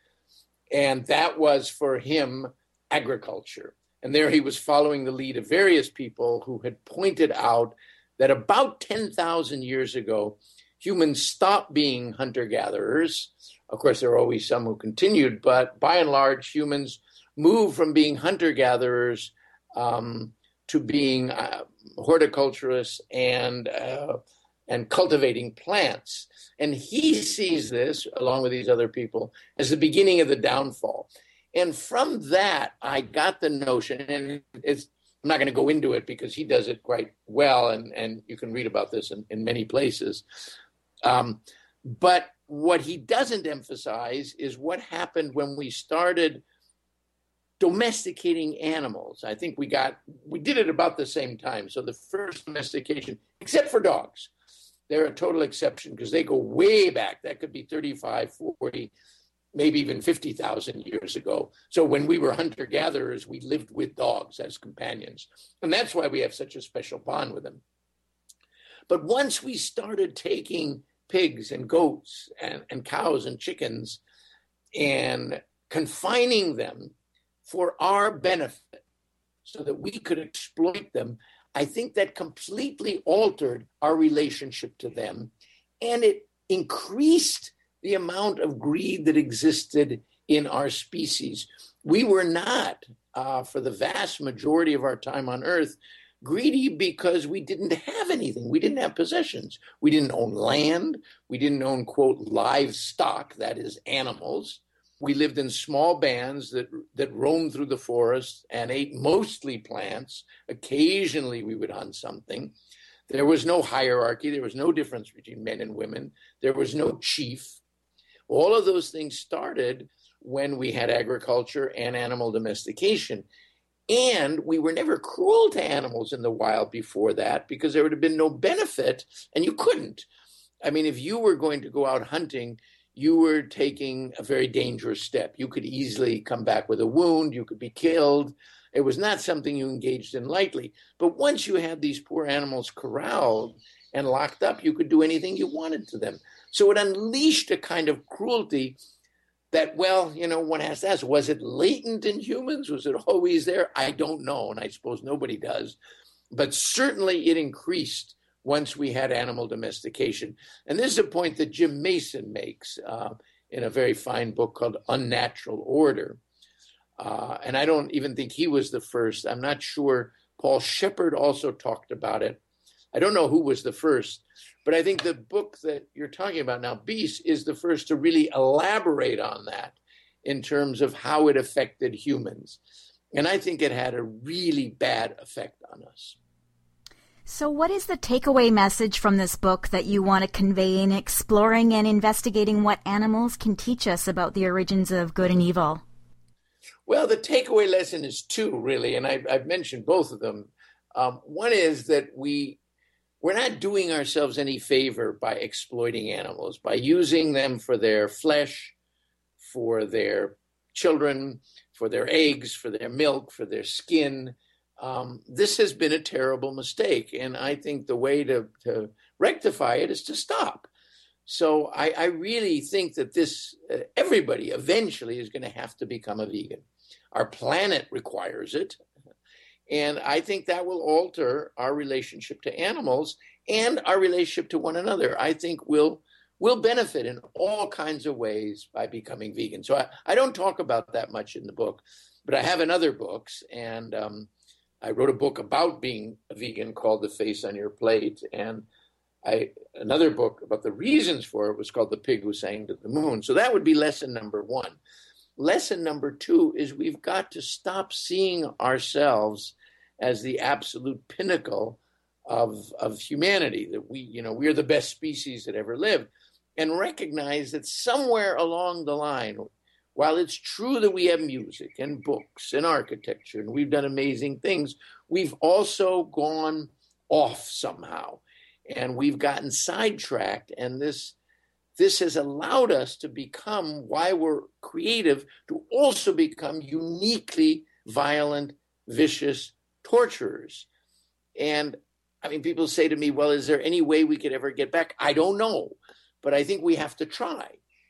And that was, for him, agriculture. And there he was following the lead of various people who had pointed out that about ten thousand years ago, humans stopped being hunter-gatherers. Of course, there were always some who continued, but by and large, humans moved from being hunter-gatherers um, to being uh, horticulturists and uh, and cultivating plants. And he sees this, along with these other people, as the beginning of the downfall. And from that, I got the notion, and it's, I'm not going to go into it because he does it quite well, and, and you can read about this in, in many places. Um, but what he doesn't emphasize is what happened when we started domesticating animals. I think we got, we did it about the same time. So the first domestication, except for dogs, they're a total exception because they go way back. That could be thirty-five, forty, maybe even fifty thousand years ago. So when we were hunter-gatherers, we lived with dogs as companions. And that's why we have such a special bond with them. But once we started taking pigs and goats and, and cows and chickens and confining them for our benefit so that we could exploit them, I think that completely altered our relationship to them. And it increased the amount of greed that existed in our species. We were not, uh, for the vast majority of our time on Earth, Greedy because we didn't have anything. We didn't have possessions. We didn't own land. We didn't own, quote, livestock, that is, animals. We lived in small bands that that roamed through the forest and ate mostly plants. Occasionally we would hunt something. There was no hierarchy. There was no difference between men and women. There was no chief. All of those things started when we had agriculture and animal domestication. And we were never cruel to animals in the wild before that because there would have been no benefit, and you couldn't. I mean, if you were going to go out hunting, you were taking a very dangerous step. You could easily come back with a wound. You could be killed. It was not something you engaged in lightly. But once you had these poor animals corralled and locked up, you could do anything you wanted to them. So it unleashed a kind of cruelty that, well, you know, one has to ask, was it latent in humans? Was it always there? I don't know, and I suppose nobody does. But certainly it increased once we had animal domestication. And this is a point that Jim Mason makes uh, in a very fine book called Unnatural Order. Uh, and I don't even think he was the first. I'm not sure. Paul Shepard also talked about it. I don't know who was the first, but I think the book that you're talking about now, Beast, is the first to really elaborate on that in terms of how it affected humans. And I think it had a really bad effect on us. So what is the takeaway message from this book that you want to convey in exploring and investigating what animals can teach us about the origins of good and evil? Well, the takeaway lesson is two, really, and I've, I've mentioned both of them. Um, one is that we, we're not doing ourselves any favor by exploiting animals, by using them for their flesh, for their children, for their eggs, for their milk, for their skin. Um, this has been a terrible mistake, and I think the way to, to rectify it is to stop. So I, I really think that this, uh, everybody eventually is going to have to become a vegan. Our planet requires it, and I think that will alter our relationship to animals and our relationship to one another. I think we'll, we'll benefit in all kinds of ways by becoming vegan. So I, I don't talk about that much in the book, but I have in other books, and um, I wrote a book about being a vegan called The Face on Your Plate, and I another book about the reasons for it was called The Pig Who Sang to the Moon. So that would be lesson number one. Lesson number two is we've got to stop seeing ourselves as the absolute pinnacle of, of humanity, that we, you know, we're the best species that ever lived, and recognize that somewhere along the line, while it's true that we have music and books and architecture and we've done amazing things, we've also gone off somehow. And we've gotten sidetracked, and this this has allowed us to become, why we're creative, to also become uniquely violent, vicious torturers. And I mean, people say to me, well, is there any way we could ever get back? I don't know, but I think we have to try.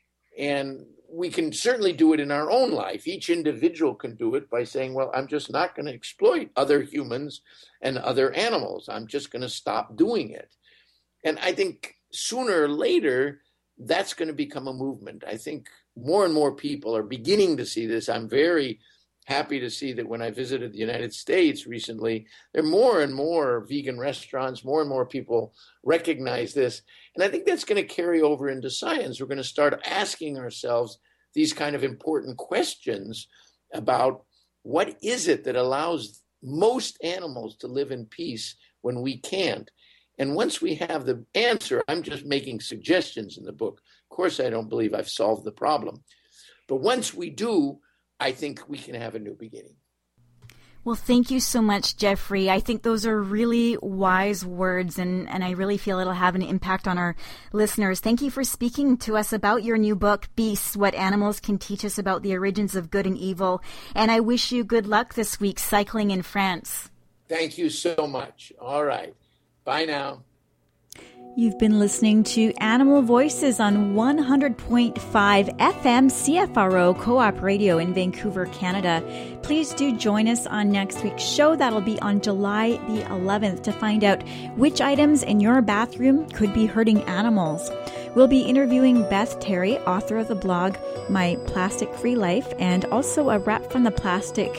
And we can certainly do it in our own life. Each individual can do it by saying, well, I'm just not going to exploit other humans and other animals. I'm just going to stop doing it. And I think sooner or later, that's going to become a movement. I think more and more people are beginning to see this. I'm very happy to see that when I visited the United States recently, there are more and more vegan restaurants, more and more people recognize this. And I think that's going to carry over into science. We're going to start asking ourselves these kind of important questions about what is it that allows most animals to live in peace when we can't. And once we have the answer, I'm just making suggestions in the book. Of course, I don't believe I've solved the problem. But once we do, I think we can have a new beginning. Well, thank you so much, Jeffrey. I think those are really wise words, and, and I really feel it'll have an impact on our listeners. Thank you for speaking to us about your new book, Beasts, What Animals Can Teach Us About the Origins of Good and Evil. And I wish you good luck this week cycling in France. Thank you so much. All right. Bye now. You've been listening to Animal Voices on one hundred point five F M C F R O Co-op Radio in Vancouver, Canada. Please do join us on next week's show. That'll be on July the eleventh to find out which items in your bathroom could be hurting animals. We'll be interviewing Beth Terry, author of the blog My Plastic Free Life, and also a Rep from the Plastic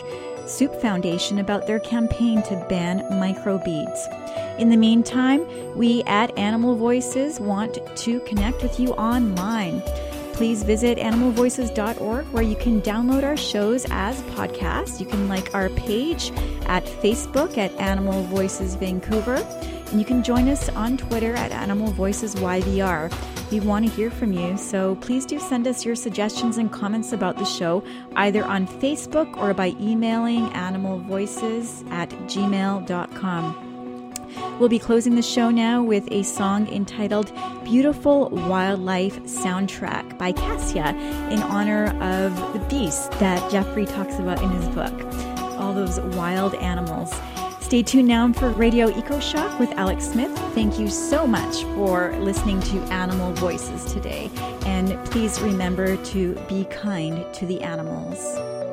Soup Foundation about their campaign to ban microbeads. In the meantime, we at Animal Voices want to connect with you online. Please visit animal voices dot org where you can download our shows as podcasts. You can like our page at Facebook at Animal Voices Vancouver, and you can join us on Twitter at Animal Voices Y V R. We want to hear from you, so please do send us your suggestions and comments about the show either on Facebook or by emailing animalvoices at gmail dot com. We'll be closing the show now with a song entitled Beautiful Wildlife Soundtrack by Cassia in honor of the beasts that Jeffrey talks about in his book, all those wild animals. Stay tuned now for Radio Eco Shock with Alex Smith. Thank you so much for listening to Animal Voices today, and please remember to be kind to the animals.